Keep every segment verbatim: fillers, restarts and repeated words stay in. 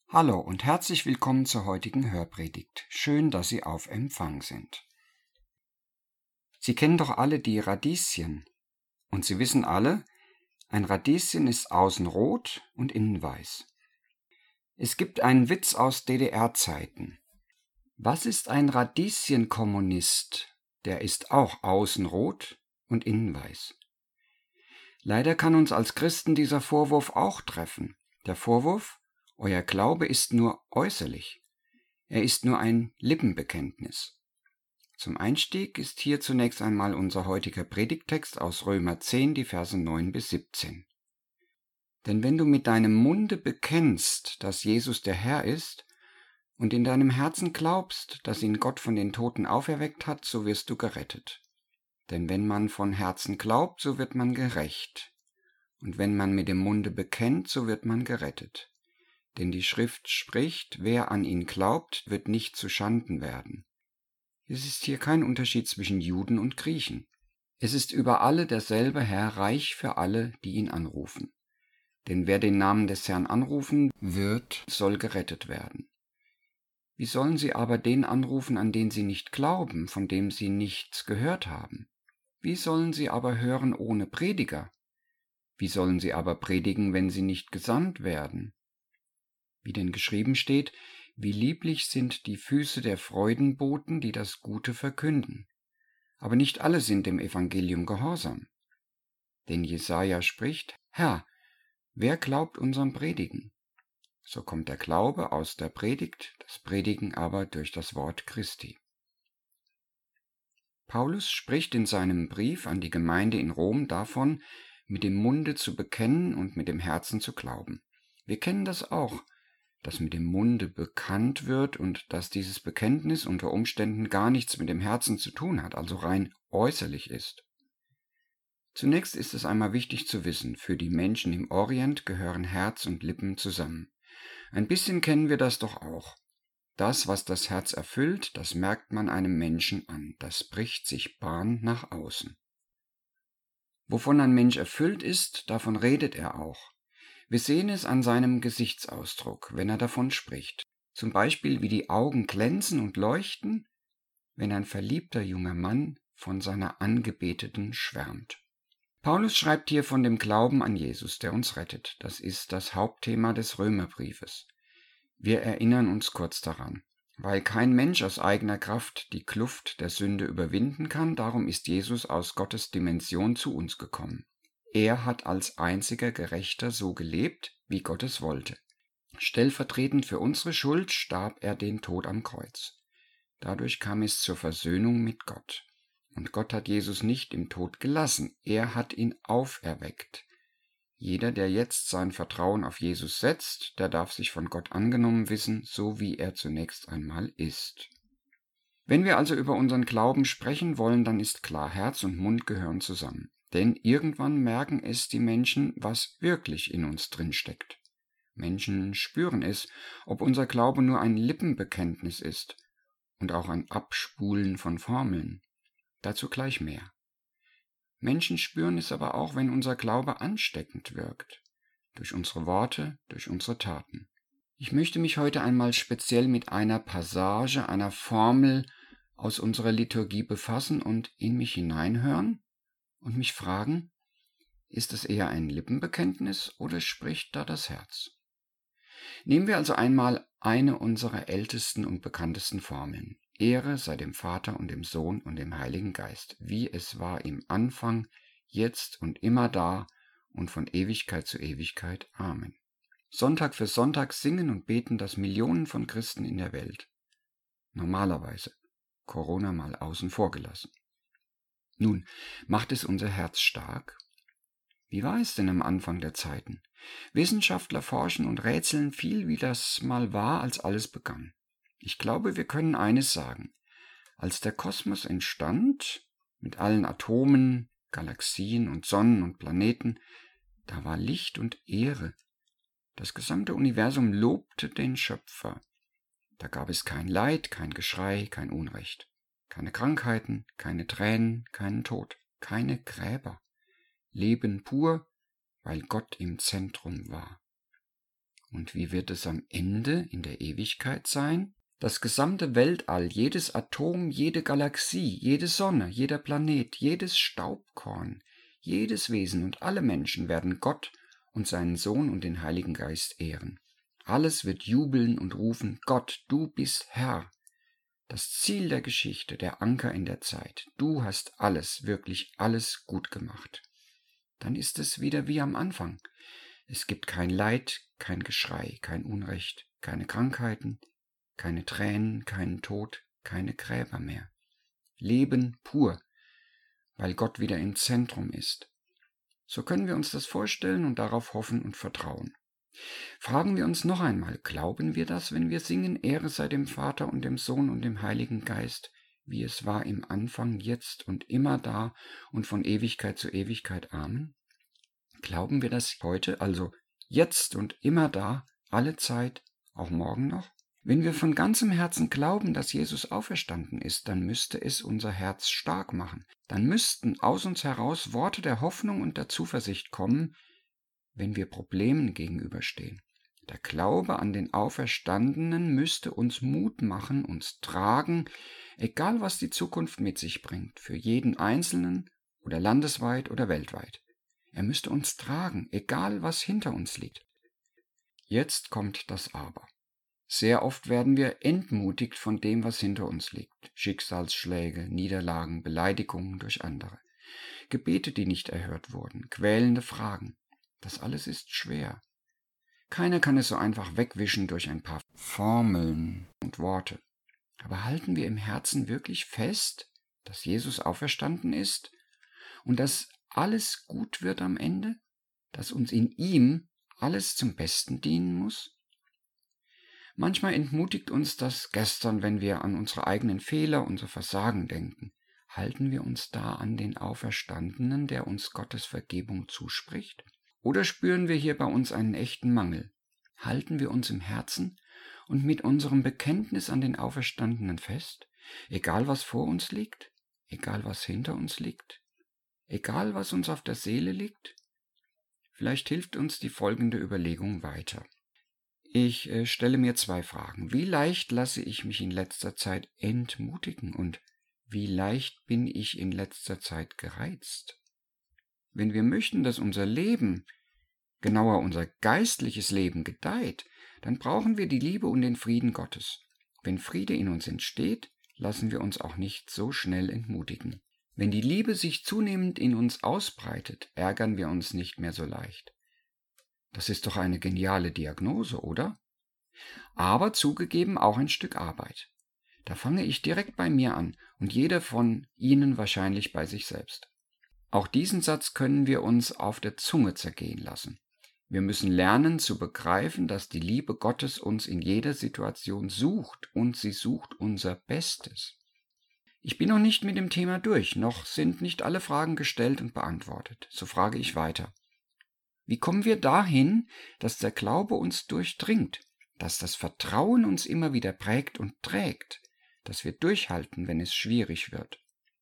Hallo und herzlich willkommen zur heutigen Hörpredigt. Schön, dass Sie auf Empfang sind. Sie kennen doch alle die Radieschen. Und Sie wissen alle, ein Radieschen ist außen rot und innen weiß. Es gibt einen Witz aus D D R-Zeiten. Was ist ein Radieschenkommunist? Der ist auch außen rot und innen weiß. Leider kann uns als Christen dieser Vorwurf auch treffen. Der Vorwurf: Euer Glaube ist nur äußerlich. Er ist nur ein Lippenbekenntnis. Zum Einstieg ist hier zunächst einmal unser heutiger Predigttext aus Römer zehn, die Verse neun bis siebzehn. Denn wenn du mit deinem Munde bekennst, dass Jesus der Herr ist, und in deinem Herzen glaubst, dass ihn Gott von den Toten auferweckt hat, so wirst du gerettet. Denn wenn man von Herzen glaubt, so wird man gerecht. Und wenn man mit dem Munde bekennt, so wird man gerettet. Denn die Schrift spricht, wer an ihn glaubt, wird nicht zu Schanden werden. Es ist hier kein Unterschied zwischen Juden und Griechen. Es ist über alle derselbe Herr, reich für alle, die ihn anrufen. Denn wer den Namen des Herrn anrufen wird, soll gerettet werden. Wie sollen sie aber den anrufen, an den sie nicht glauben, von dem sie nichts gehört haben? Wie sollen sie aber hören ohne Prediger? Wie sollen sie aber predigen, wenn sie nicht gesandt werden? Wie denn geschrieben steht, wie lieblich sind die Füße der Freudenboten, die das Gute verkünden. Aber nicht alle sind dem Evangelium gehorsam. Denn Jesaja spricht: Herr, wer glaubt unserem Predigen? So kommt der Glaube aus der Predigt, das Predigen aber durch das Wort Christi. Paulus spricht in seinem Brief an die Gemeinde in Rom davon, mit dem Munde zu bekennen und mit dem Herzen zu glauben. Wir kennen das auch, dass mit dem Munde bekannt wird und dass dieses Bekenntnis unter Umständen gar nichts mit dem Herzen zu tun hat, also rein äußerlich ist. Zunächst ist es einmal wichtig zu wissen, für die Menschen im Orient gehören Herz und Lippen zusammen. Ein bisschen kennen wir das doch auch. Das, was das Herz erfüllt, das merkt man einem Menschen an, das bricht sich Bahn nach außen. Wovon ein Mensch erfüllt ist, davon redet er auch. Wir sehen es an seinem Gesichtsausdruck, wenn er davon spricht. Zum Beispiel, wie die Augen glänzen und leuchten, wenn ein verliebter junger Mann von seiner Angebeteten schwärmt. Paulus schreibt hier von dem Glauben an Jesus, der uns rettet. Das ist das Hauptthema des Römerbriefes. Wir erinnern uns kurz daran. Weil kein Mensch aus eigener Kraft die Kluft der Sünde überwinden kann, darum ist Jesus aus Gottes Dimension zu uns gekommen. Er hat als einziger Gerechter so gelebt, wie Gott es wollte. Stellvertretend für unsere Schuld starb er den Tod am Kreuz. Dadurch kam es zur Versöhnung mit Gott. Und Gott hat Jesus nicht im Tod gelassen, er hat ihn auferweckt. Jeder, der jetzt sein Vertrauen auf Jesus setzt, der darf sich von Gott angenommen wissen, so wie er zunächst einmal ist. Wenn wir also über unseren Glauben sprechen wollen, dann ist klar, Herz und Mund gehören zusammen. Denn irgendwann merken es die Menschen, was wirklich in uns drin steckt. Menschen spüren es, ob unser Glaube nur ein Lippenbekenntnis ist und auch ein Abspulen von Formeln. Dazu gleich mehr. Menschen spüren es aber auch, wenn unser Glaube ansteckend wirkt. Durch unsere Worte, durch unsere Taten. Ich möchte mich heute einmal speziell mit einer Passage, einer Formel aus unserer Liturgie befassen und in mich hineinhören und mich fragen, ist es eher ein Lippenbekenntnis oder spricht da das Herz? Nehmen wir also einmal eine unserer ältesten und bekanntesten Formeln. Ehre sei dem Vater und dem Sohn und dem Heiligen Geist, wie es war im Anfang, jetzt und immer da und von Ewigkeit zu Ewigkeit. Amen. Sonntag für Sonntag singen und beten das Millionen von Christen in der Welt. Normalerweise, Corona mal außen vor gelassen. Nun, macht es unser Herz stark? Wie war es denn am Anfang der Zeiten? Wissenschaftler forschen und rätseln viel, wie das mal war, als alles begann. Ich glaube, wir können eines sagen. Als der Kosmos entstand, mit allen Atomen, Galaxien und Sonnen und Planeten, da war Licht und Ehre. Das gesamte Universum lobte den Schöpfer. Da gab es kein Leid, kein Geschrei, kein Unrecht. Keine Krankheiten, keine Tränen, keinen Tod, keine Gräber. Leben pur, weil Gott im Zentrum war. Und wie wird es am Ende in der Ewigkeit sein? Das gesamte Weltall, jedes Atom, jede Galaxie, jede Sonne, jeder Planet, jedes Staubkorn, jedes Wesen und alle Menschen werden Gott und seinen Sohn und den Heiligen Geist ehren. Alles wird jubeln und rufen: Gott, du bist Herr. Das Ziel der Geschichte, der Anker in der Zeit. Du hast alles, wirklich alles gut gemacht. Dann ist es wieder wie am Anfang. Es gibt kein Leid, kein Geschrei, kein Unrecht, keine Krankheiten, keine Tränen, keinen Tod, keine Gräber mehr. Leben pur, weil Gott wieder im Zentrum ist. So können wir uns das vorstellen und darauf hoffen und vertrauen. Fragen wir uns noch einmal, glauben wir das, wenn wir singen: Ehre sei dem Vater und dem Sohn und dem Heiligen Geist, wie es war im Anfang, jetzt und immer da und von Ewigkeit zu Ewigkeit. Amen? Glauben wir das heute, also jetzt und immer da, alle Zeit, auch morgen noch? Wenn wir von ganzem Herzen glauben, dass Jesus auferstanden ist, dann müsste es unser Herz stark machen. Dann müssten aus uns heraus Worte der Hoffnung und der Zuversicht kommen, wenn wir Problemen gegenüberstehen. Der Glaube an den Auferstandenen müsste uns Mut machen, uns tragen, egal was die Zukunft mit sich bringt, für jeden Einzelnen oder landesweit oder weltweit. Er müsste uns tragen, egal was hinter uns liegt. Jetzt kommt das Aber. Sehr oft werden wir entmutigt von dem, was hinter uns liegt. Schicksalsschläge, Niederlagen, Beleidigungen durch andere. Gebete, die nicht erhört wurden, quälende Fragen. Das alles ist schwer. Keiner kann es so einfach wegwischen durch ein paar Formeln und Worte. Aber halten wir im Herzen wirklich fest, dass Jesus auferstanden ist und dass alles gut wird am Ende? Dass uns in ihm alles zum Besten dienen muss? Manchmal entmutigt uns das gestern, wenn wir an unsere eigenen Fehler, unser Versagen denken. Halten wir uns da an den Auferstandenen, der uns Gottes Vergebung zuspricht? Oder spüren wir hier bei uns einen echten Mangel? Halten wir uns im Herzen und mit unserem Bekenntnis an den Auferstandenen fest, egal was vor uns liegt, egal was hinter uns liegt, egal was uns auf der Seele liegt? Vielleicht hilft uns die folgende Überlegung weiter. Ich äh, stelle mir zwei Fragen. Wie leicht lasse ich mich in letzter Zeit entmutigen und wie leicht bin ich in letzter Zeit gereizt? Wenn wir möchten, dass unser Leben, genauer unser geistliches Leben gedeiht, dann brauchen wir die Liebe und den Frieden Gottes. Wenn Friede in uns entsteht, lassen wir uns auch nicht so schnell entmutigen. Wenn die Liebe sich zunehmend in uns ausbreitet, ärgern wir uns nicht mehr so leicht. Das ist doch eine geniale Diagnose, oder? Aber zugegeben auch ein Stück Arbeit. Da fange ich direkt bei mir an und jeder von Ihnen wahrscheinlich bei sich selbst. Auch diesen Satz können wir uns auf der Zunge zergehen lassen. Wir müssen lernen zu begreifen, dass die Liebe Gottes uns in jeder Situation sucht und sie sucht unser Bestes. Ich bin noch nicht mit dem Thema durch, noch sind nicht alle Fragen gestellt und beantwortet. So frage ich weiter. Wie kommen wir dahin, dass der Glaube uns durchdringt, dass das Vertrauen uns immer wieder prägt und trägt, dass wir durchhalten, wenn es schwierig wird?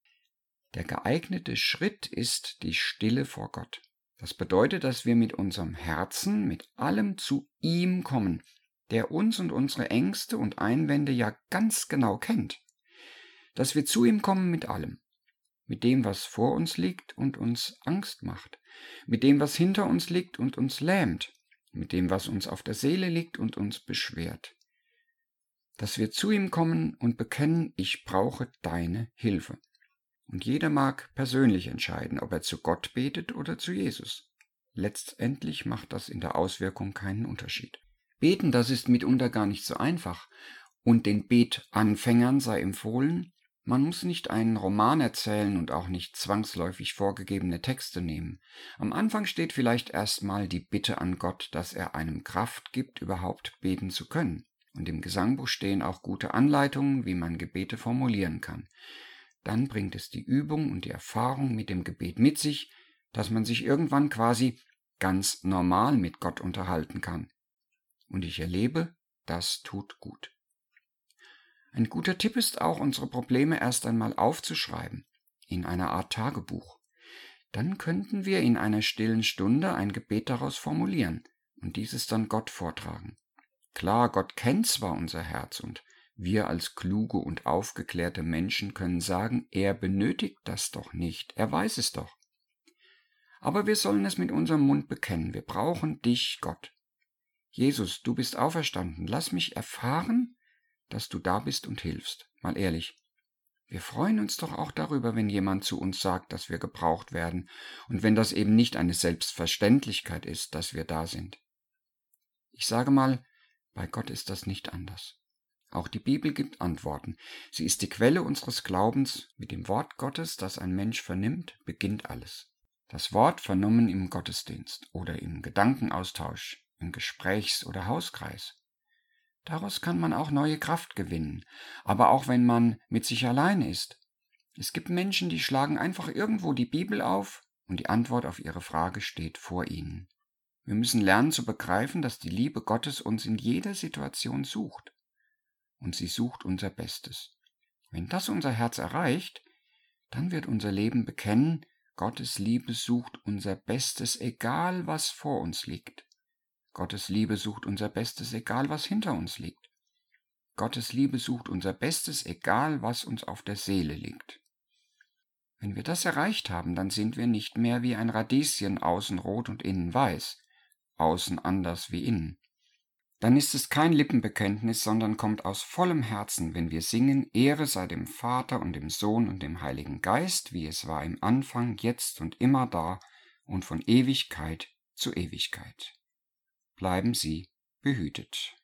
Der geeignete Schritt ist die Stille vor Gott. Das bedeutet, dass wir mit unserem Herzen, mit allem zu ihm kommen, der uns und unsere Ängste und Einwände ja ganz genau kennt. Dass wir zu ihm kommen mit allem. Mit dem, was vor uns liegt und uns Angst macht, mit dem, was hinter uns liegt und uns lähmt, mit dem, was uns auf der Seele liegt und uns beschwert. Dass wir zu ihm kommen und bekennen, ich brauche deine Hilfe. Und jeder mag persönlich entscheiden, ob er zu Gott betet oder zu Jesus. Letztendlich macht das in der Auswirkung keinen Unterschied. Beten, das ist mitunter gar nicht so einfach, und den Betanfängern sei empfohlen, man muss nicht einen Roman erzählen und auch nicht zwangsläufig vorgegebene Texte nehmen. Am Anfang steht vielleicht erstmal die Bitte an Gott, dass er einem Kraft gibt, überhaupt beten zu können. Und im Gesangbuch stehen auch gute Anleitungen, wie man Gebete formulieren kann. Dann bringt es die Übung und die Erfahrung mit dem Gebet mit sich, dass man sich irgendwann quasi ganz normal mit Gott unterhalten kann. Und ich erlebe, das tut gut. Ein guter Tipp ist auch, unsere Probleme erst einmal aufzuschreiben, in einer Art Tagebuch. Dann könnten wir in einer stillen Stunde ein Gebet daraus formulieren. und dieses dann Gott vortragen. Klar, Gott kennt zwar unser Herz und wir als kluge und aufgeklärte Menschen können sagen, er benötigt das doch nicht, er weiß es doch. Aber wir sollen es mit unserem Mund bekennen, wir brauchen dich, Gott. Jesus, du bist auferstanden, lass mich erfahren, dass du da bist und hilfst. Mal ehrlich, wir freuen uns doch auch darüber, wenn jemand zu uns sagt, dass wir gebraucht werden und wenn das eben nicht eine Selbstverständlichkeit ist, dass wir da sind. Ich sage mal, bei Gott ist das nicht anders. Auch die Bibel gibt Antworten. Sie ist die Quelle unseres Glaubens. Mit dem Wort Gottes, das ein Mensch vernimmt, beginnt alles. Das Wort vernommen im Gottesdienst oder im Gedankenaustausch, im Gesprächs- oder Hauskreis. Daraus kann man auch neue Kraft gewinnen, aber auch wenn man mit sich allein ist. Es gibt Menschen, die schlagen einfach irgendwo die Bibel auf und die Antwort auf ihre Frage steht vor ihnen. Wir müssen lernen zu begreifen, dass die Liebe Gottes uns in jeder Situation sucht. Und sie sucht unser Bestes. Wenn das unser Herz erreicht, dann wird unser Leben bekennen, Gottes Liebe sucht unser Bestes, egal was vor uns liegt. Gottes Liebe sucht unser Bestes, egal was hinter uns liegt. Gottes Liebe sucht unser Bestes, egal was uns auf der Seele liegt. Wenn wir das erreicht haben, dann sind wir nicht mehr wie ein Radieschen, außen rot und innen weiß, außen anders wie innen. Dann ist es kein Lippenbekenntnis, sondern kommt aus vollem Herzen, wenn wir singen, Ehre sei dem Vater und dem Sohn und dem Heiligen Geist, wie es war im Anfang, jetzt und immer da und von Ewigkeit zu Ewigkeit. Bleiben Sie behütet.